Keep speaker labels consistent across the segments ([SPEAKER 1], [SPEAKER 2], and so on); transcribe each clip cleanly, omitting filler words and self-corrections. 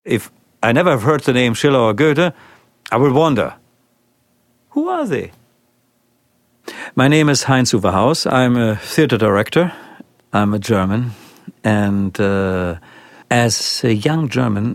[SPEAKER 1] If I never have heard the name Schiller or Goethe, I will wonder, who are they? My name is Heinz-Uwe Haus. I'm a theater director. I'm a German. And as a young German,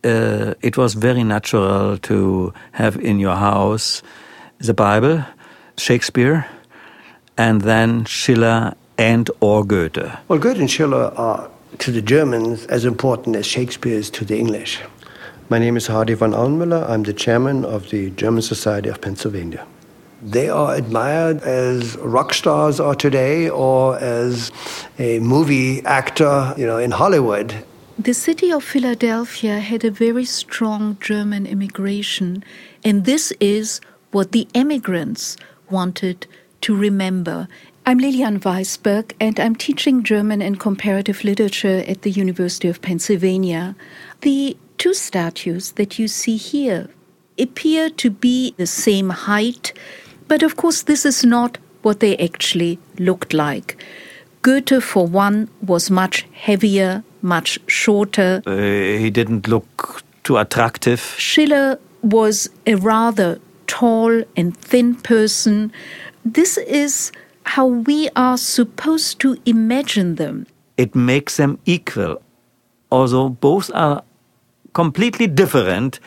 [SPEAKER 1] it was very natural to have in your house the Bible, Shakespeare, and then Schiller and or Goethe.
[SPEAKER 2] Well, Goethe and Schiller are, to the Germans, as important as Shakespeare is to the English.
[SPEAKER 3] My name is Hardy von Auenmüller. I'm the chairman of the German Society of Pennsylvania.
[SPEAKER 2] They are admired as rock stars are today, or as a movie actor, in Hollywood.
[SPEAKER 4] The city of Philadelphia had a very strong German immigration, and this is what the emigrants wanted to remember. I'm Lilian Weisberg, and I'm teaching German and comparative literature at the University of Pennsylvania. The two statues that you see here appear to be the same height, but of course this is not what they actually looked like. Goethe, for one, was much heavier, much shorter.
[SPEAKER 1] He didn't look too attractive.
[SPEAKER 4] Schiller was a rather tall and thin person. This is how we are supposed to imagine them.
[SPEAKER 1] It makes them equal, although both are completely different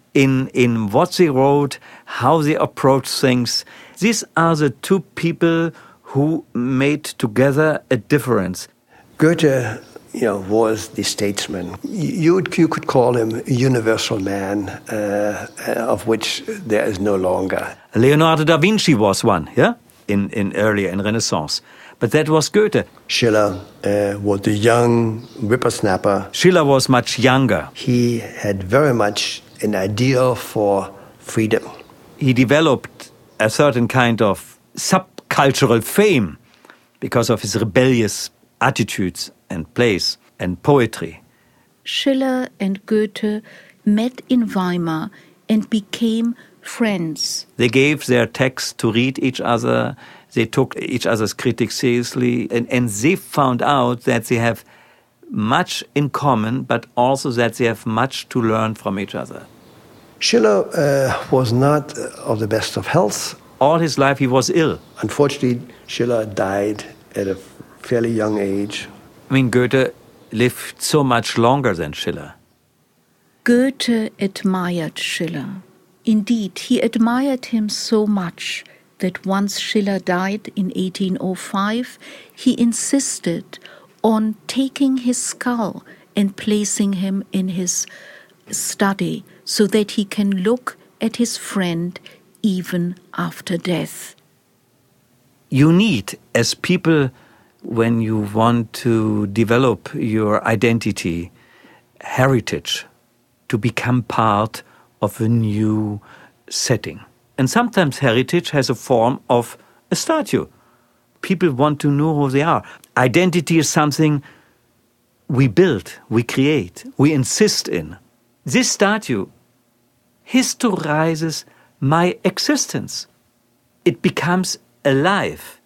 [SPEAKER 1] in what they wrote, how they approach things. These are the two people who made together a difference.
[SPEAKER 2] Goethe, was the statesman. You could call him a universal man, of which there is no longer.
[SPEAKER 1] Leonardo da Vinci was one, yeah, in earlier in Renaissance. But that was Goethe.
[SPEAKER 2] Schiller was the young whippersnapper.
[SPEAKER 1] Schiller was much younger.
[SPEAKER 2] He had very much an ideal for freedom.
[SPEAKER 1] He developed a certain kind of subcultural fame because of his rebellious attitudes and plays and poetry.
[SPEAKER 4] Schiller and Goethe met in Weimar and became friends.
[SPEAKER 1] They gave their texts to read each other. They took each other's critics seriously, and they found out that they have much in common, but also that they have much to learn from each other.
[SPEAKER 2] Schiller was not of the best of health.
[SPEAKER 1] All his life he was ill.
[SPEAKER 2] Unfortunately, Schiller died at a fairly young age.
[SPEAKER 1] Goethe lived so much longer than Schiller.
[SPEAKER 4] Goethe admired Schiller. Indeed, he admired him so much that once Schiller died in 1805, he insisted on taking his skull and placing him in his study so that he can look at his friend even after death.
[SPEAKER 1] You need, as people, when you want to develop your identity, heritage, to become part of a new setting. And sometimes heritage has a form of a statue. People want to know who they are. Identity is something we build, we create, we insist in. This statue historizes my existence. It becomes alive.